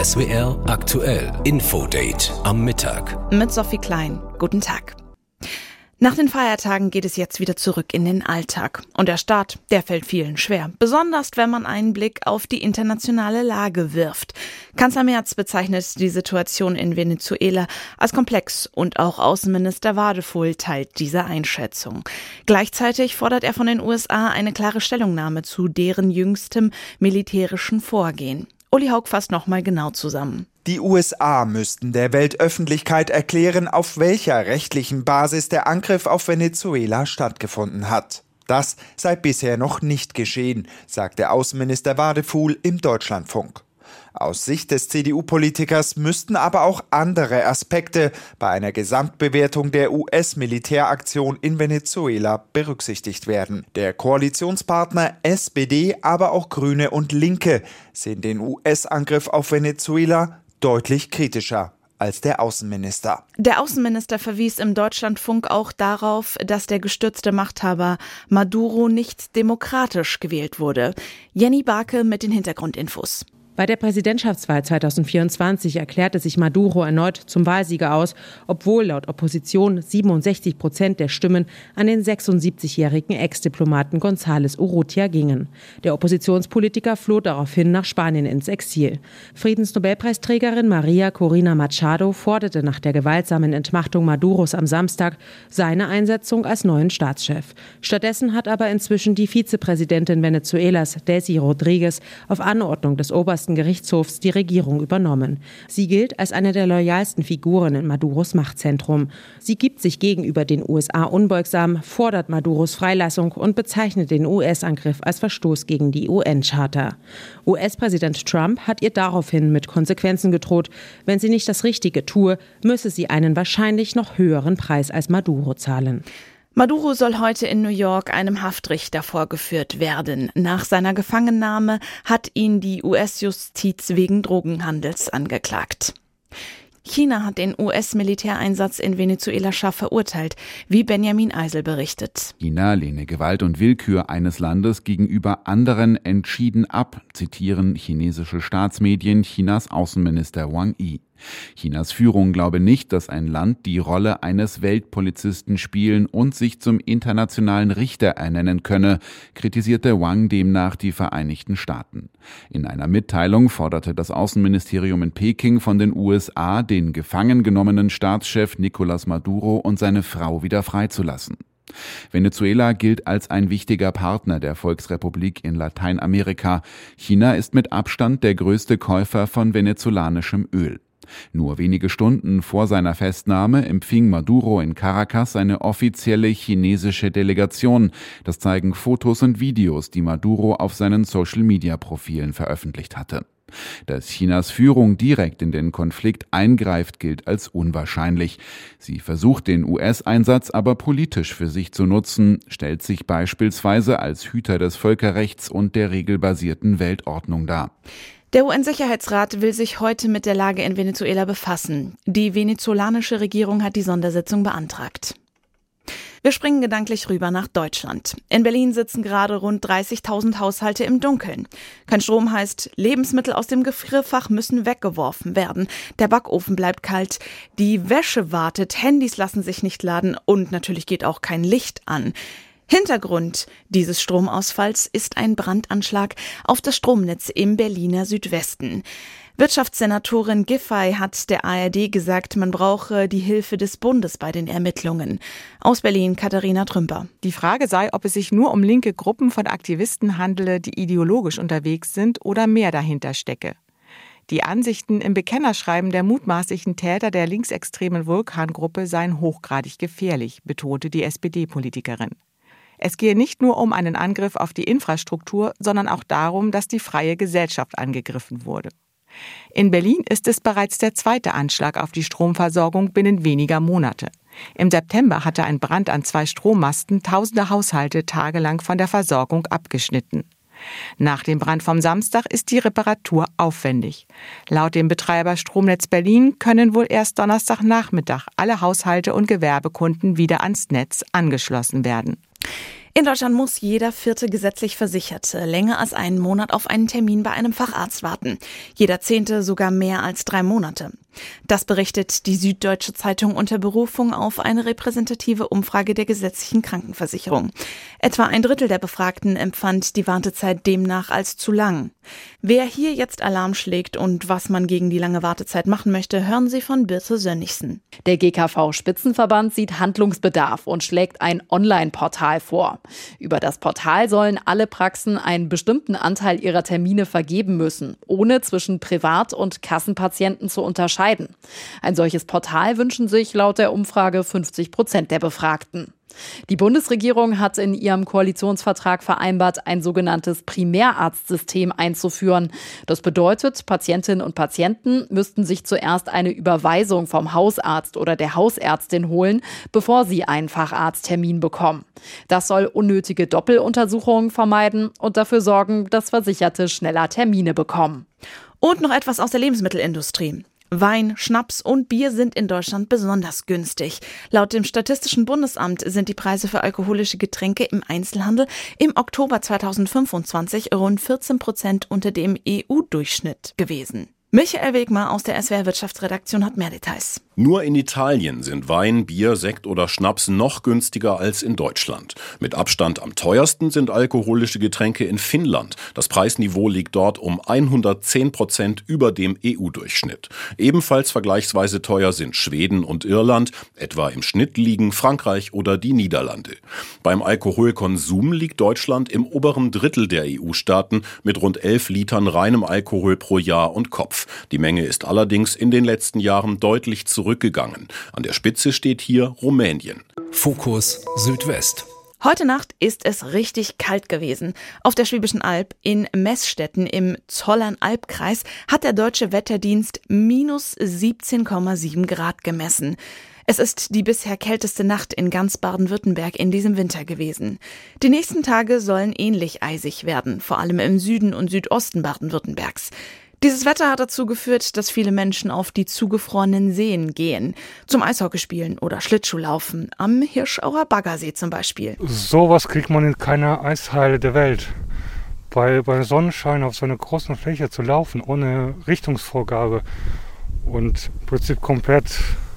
SWR aktuell Infodate am Mittag. Mit Sophie Klein. Guten Tag. Nach den Feiertagen geht es jetzt wieder zurück in den Alltag. Und der Start, der fällt vielen schwer. Besonders, wenn man einen Blick auf die internationale Lage wirft. Kanzler Merz bezeichnet die Situation in Venezuela als komplex und auch Außenminister Wadephul teilt diese Einschätzung. Gleichzeitig fordert er von den USA eine klare Stellungnahme zu deren jüngstem militärischen Vorgehen. Uli Haug fasst nochmal genau zusammen. Die USA müssten der Weltöffentlichkeit erklären, auf welcher rechtlichen Basis der Angriff auf Venezuela stattgefunden hat. Das sei bisher noch nicht geschehen, sagte Außenminister Wadephul im Deutschlandfunk. Aus Sicht des CDU-Politikers müssten aber auch andere Aspekte bei einer Gesamtbewertung der US-Militäraktion in Venezuela berücksichtigt werden. Der Koalitionspartner SPD, aber auch Grüne und Linke sehen den US-Angriff auf Venezuela deutlich kritischer als der Außenminister. Der Außenminister verwies im Deutschlandfunk auch darauf, dass der gestürzte Machthaber Maduro nicht demokratisch gewählt wurde. Jenny Barke mit den Hintergrundinfos. Bei der Präsidentschaftswahl 2024 erklärte sich Maduro erneut zum Wahlsieger aus, obwohl laut Opposition 67% der Stimmen an den 76-jährigen Ex-Diplomaten González Urrutia gingen. Der Oppositionspolitiker floh daraufhin nach Spanien ins Exil. Friedensnobelpreisträgerin Maria Corina Machado forderte nach der gewaltsamen Entmachtung Maduros am Samstag seine Einsetzung als neuen Staatschef. Stattdessen hat aber inzwischen die Vizepräsidentin Venezuelas, Delcy Rodríguez, auf Anordnung des obersten Gerichtshofs die Regierung übernommen. Sie gilt als eine der loyalsten Figuren in Maduros Machtzentrum. Sie gibt sich gegenüber den USA unbeugsam, fordert Maduros Freilassung und bezeichnet den US-Angriff als Verstoß gegen die UN-Charta. US-Präsident Trump hat ihr daraufhin mit Konsequenzen gedroht. Wenn sie nicht das Richtige tue, müsse sie einen wahrscheinlich noch höheren Preis als Maduro zahlen. Maduro soll heute in New York einem Haftrichter vorgeführt werden. Nach seiner Gefangennahme hat ihn die US-Justiz wegen Drogenhandels angeklagt. China hat den US-Militäreinsatz in Venezuela scharf verurteilt, wie Benjamin Eisel berichtet. China lehne Gewalt und Willkür eines Landes gegenüber anderen entschieden ab, zitieren chinesische Staatsmedien Chinas Außenminister Wang Yi. Chinas Führung glaube nicht, dass ein Land die Rolle eines Weltpolizisten spielen und sich zum internationalen Richter ernennen könne, kritisierte Wang demnach die Vereinigten Staaten. In einer Mitteilung forderte das Außenministerium in Peking von den USA, den gefangen genommenen Staatschef Nicolás Maduro und seine Frau wieder freizulassen. Venezuela gilt als ein wichtiger Partner der Volksrepublik in Lateinamerika. China ist mit Abstand der größte Käufer von venezolanischem Öl. Nur wenige Stunden vor seiner Festnahme empfing Maduro in Caracas eine offizielle chinesische Delegation. Das zeigen Fotos und Videos, die Maduro auf seinen Social-Media-Profilen veröffentlicht hatte. Dass Chinas Führung direkt in den Konflikt eingreift, gilt als unwahrscheinlich. Sie versucht den US-Einsatz aber politisch für sich zu nutzen, stellt sich beispielsweise als Hüter des Völkerrechts und der regelbasierten Weltordnung dar. Der UN-Sicherheitsrat will sich heute mit der Lage in Venezuela befassen. Die venezolanische Regierung hat die Sondersitzung beantragt. Wir springen gedanklich rüber nach Deutschland. In Berlin sitzen gerade rund 30.000 Haushalte im Dunkeln. Kein Strom heißt, Lebensmittel aus dem Gefrierfach müssen weggeworfen werden. Der Backofen bleibt kalt, die Wäsche wartet, Handys lassen sich nicht laden und natürlich geht auch kein Licht an. Hintergrund dieses Stromausfalls ist ein Brandanschlag auf das Stromnetz im Berliner Südwesten. Wirtschaftssenatorin Giffey hat der ARD gesagt, man brauche die Hilfe des Bundes bei den Ermittlungen. Aus Berlin Katharina Trümper. Die Frage sei, ob es sich nur um linke Gruppen von Aktivisten handele, die ideologisch unterwegs sind oder mehr dahinter stecke. Die Ansichten im Bekennerschreiben der mutmaßlichen Täter der linksextremen Vulkan-Gruppe seien hochgradig gefährlich, betonte die SPD-Politikerin. Es gehe nicht nur um einen Angriff auf die Infrastruktur, sondern auch darum, dass die freie Gesellschaft angegriffen wurde. In Berlin ist es bereits der zweite Anschlag auf die Stromversorgung binnen weniger Monate. Im September hatte ein Brand an 2 Strommasten tausende Haushalte tagelang von der Versorgung abgeschnitten. Nach dem Brand vom Samstag ist die Reparatur aufwendig. Laut dem Betreiber Stromnetz Berlin können wohl erst Donnerstagnachmittag alle Haushalte und Gewerbekunden wieder ans Netz angeschlossen werden. In Deutschland muss jeder 4. gesetzlich Versicherte länger als einen Monat auf einen Termin bei einem Facharzt warten. Jeder 10. sogar mehr als 3 Monate. Das berichtet die Süddeutsche Zeitung unter Berufung auf eine repräsentative Umfrage der gesetzlichen Krankenversicherung. Etwa 1/3 der Befragten empfand die Wartezeit demnach als zu lang. Wer hier jetzt Alarm schlägt und was man gegen die lange Wartezeit machen möchte, hören Sie von Birte Sönnigsen. Der GKV-Spitzenverband sieht Handlungsbedarf und schlägt ein Online-Portal vor. Über das Portal sollen alle Praxen einen bestimmten Anteil ihrer Termine vergeben müssen, ohne zwischen Privat- und Kassenpatienten zu unterscheiden. Ein solches Portal wünschen sich laut der Umfrage 50% der Befragten. Die Bundesregierung hat in ihrem Koalitionsvertrag vereinbart, ein sogenanntes Primärarztsystem einzuführen. Das bedeutet, Patientinnen und Patienten müssten sich zuerst eine Überweisung vom Hausarzt oder der Hausärztin holen, bevor sie einen Facharzttermin bekommen. Das soll unnötige Doppeluntersuchungen vermeiden und dafür sorgen, dass Versicherte schneller Termine bekommen. Und noch etwas aus der Lebensmittelindustrie. Wein, Schnaps und Bier sind in Deutschland besonders günstig. Laut dem Statistischen Bundesamt sind die Preise für alkoholische Getränke im Einzelhandel im Oktober 2025 rund 14% unter dem EU-Durchschnitt gewesen. Michael Wegmar aus der SWR Wirtschaftsredaktion hat mehr Details. Nur in Italien sind Wein, Bier, Sekt oder Schnaps noch günstiger als in Deutschland. Mit Abstand am teuersten sind alkoholische Getränke in Finnland. Das Preisniveau liegt dort um 110% über dem EU-Durchschnitt. Ebenfalls vergleichsweise teuer sind Schweden und Irland. Etwa im Schnitt liegen Frankreich oder die Niederlande. Beim Alkoholkonsum liegt Deutschland im oberen Drittel der EU-Staaten mit rund 11 Litern reinem Alkohol pro Jahr und Kopf. Die Menge ist allerdings in den letzten Jahren deutlich zurückgegangen. An der Spitze steht hier Rumänien. Fokus Südwest. Heute Nacht ist es richtig kalt gewesen. Auf der Schwäbischen Alb in Meßstetten im Zollern-Albkreis hat der Deutsche Wetterdienst minus 17,7 Grad gemessen. Es ist die bisher kälteste Nacht in ganz Baden-Württemberg in diesem Winter gewesen. Die nächsten Tage sollen ähnlich eisig werden, vor allem im Süden und Südosten Baden-Württembergs. Dieses Wetter hat dazu geführt, dass viele Menschen auf die zugefrorenen Seen gehen. Zum Eishockeyspielen oder Schlittschuhlaufen. Am Hirschauer Baggersee zum Beispiel. Sowas kriegt man in keiner Eishalle der Welt. Bei Sonnenschein auf so einer großen Fläche zu laufen, ohne Richtungsvorgabe. Und im Prinzip komplett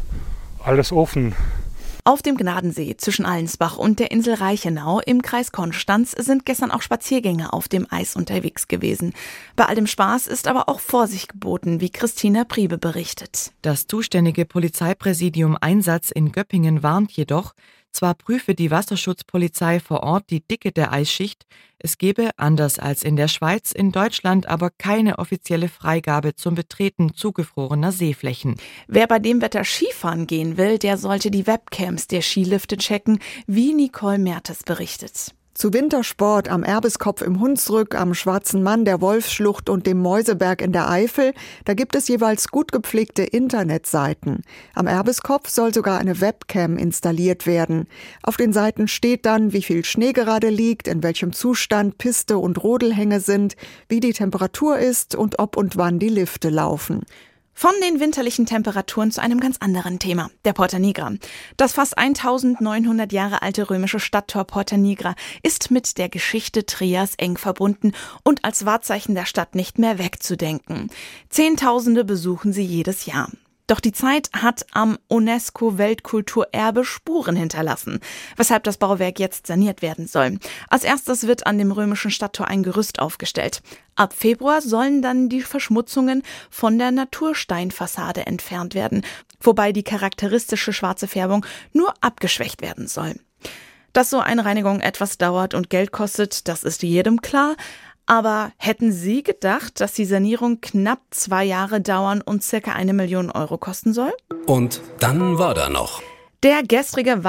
alles offen. Auf dem Gnadensee zwischen Allensbach und der Insel Reichenau im Kreis Konstanz sind gestern auch Spaziergänger auf dem Eis unterwegs gewesen. Bei all dem Spaß ist aber auch Vorsicht geboten, wie Christina Priebe berichtet. Das zuständige Polizeipräsidium Einsatz in Göppingen warnt jedoch, zwar prüfe die Wasserschutzpolizei vor Ort die Dicke der Eisschicht, es gebe, anders als in der Schweiz, in Deutschland aber keine offizielle Freigabe zum Betreten zugefrorener Seeflächen. Wer bei dem Wetter Skifahren gehen will, der sollte die Webcams der Skilifte checken, wie Nicole Mertes berichtet. Zu Wintersport am Erbeskopf im Hunsrück, am Schwarzen Mann, der Wolfsschlucht und dem Mäuseberg in der Eifel, da gibt es jeweils gut gepflegte Internetseiten. Am Erbeskopf soll sogar eine Webcam installiert werden. Auf den Seiten steht dann, wie viel Schnee gerade liegt, in welchem Zustand Piste und Rodelhänge sind, wie die Temperatur ist und ob und wann die Lifte laufen. Von den winterlichen Temperaturen zu einem ganz anderen Thema, der Porta Nigra. Das fast 1900 Jahre alte römische Stadttor Porta Nigra ist mit der Geschichte Trias eng verbunden und als Wahrzeichen der Stadt nicht mehr wegzudenken. Zehntausende besuchen sie jedes Jahr. Doch die Zeit hat am UNESCO-Weltkulturerbe Spuren hinterlassen, weshalb das Bauwerk jetzt saniert werden soll. Als erstes wird an dem römischen Stadttor ein Gerüst aufgestellt. Ab Februar sollen dann die Verschmutzungen von der Natursteinfassade entfernt werden, wobei die charakteristische schwarze Färbung nur abgeschwächt werden soll. Dass so eine Reinigung etwas dauert und Geld kostet, das ist jedem klar. Aber hätten Sie gedacht, dass die Sanierung knapp 2 Jahre dauern und ca. 1 Million Euro kosten soll? Und dann war da noch der gestrige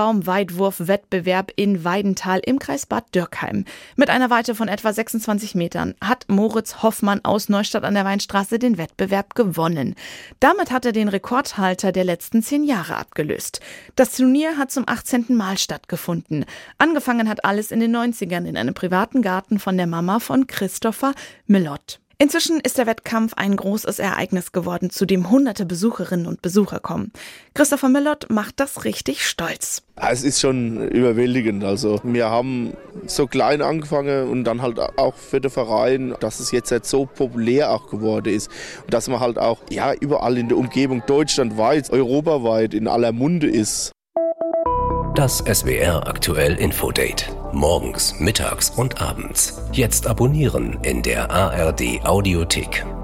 Weihnachtsbaum-Weitwurf-Wettbewerb in Weidenthal im Kreis Bad Dürkheim. Mit einer Weite von etwa 26 Metern hat Moritz Hoffmann aus Neustadt an der Weinstraße den Wettbewerb gewonnen. Damit hat er den Rekordhalter der letzten 10 Jahre abgelöst. Das Turnier hat zum 18. Mal stattgefunden. Angefangen hat alles in den 90ern in einem privaten Garten von der Mama von Christopher Millott. Inzwischen ist der Wettkampf ein großes Ereignis geworden, zu dem hunderte Besucherinnen und Besucher kommen. Christopher Millott macht das richtig stolz. Es ist schon überwältigend. Also wir haben so klein angefangen und dann halt auch für den Verein, dass es jetzt so populär auch geworden ist. Und dass man halt auch überall in der Umgebung deutschlandweit, europaweit in aller Munde ist. Das SWR aktuell Infodate. Morgens, mittags und abends. Jetzt abonnieren in der ARD Audiothek.